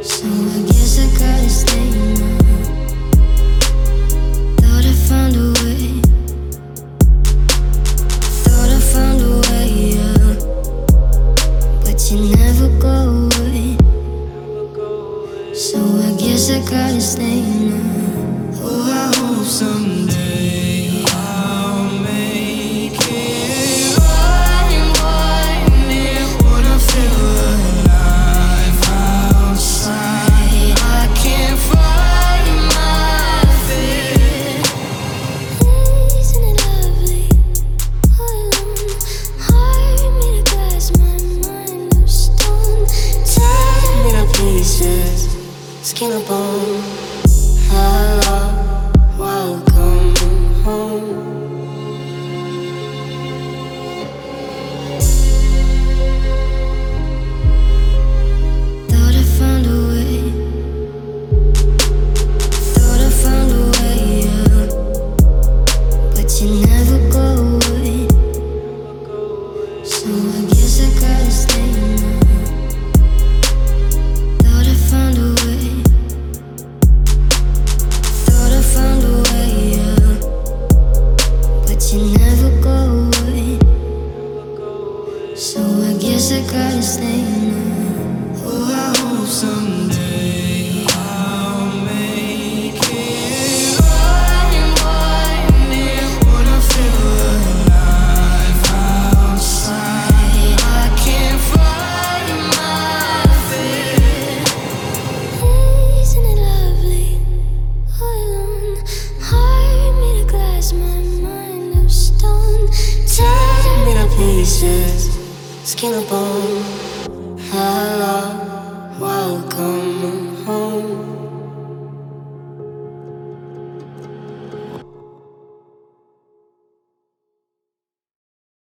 So I guess I gotta stay now. Thought I found a way. Thought I found a way out, but you never go away. So I guess I gotta stay now. Oh, I hope someday I'll make it. I'm wondering what I feel alive outside. I can't find my feet. Isn't it lovely? Alone, heart made of glass, my mind of stone. Tear me to pieces, skin and bone. Hello, welcome home. Thought I found a way. Thought I found a way out, but you never go away. So I guess I gotta stay now. Thought I found a way. Thought I found a way out, but you never go away. So I guess I gotta stay now. Oh, I hope someday I'll make it. I'm wondering what I feel alive outside. I can't find my feet. Isn't it lovely? Alone, heart made of glass, my mind of stone. Tear me to pieces, skin and bone.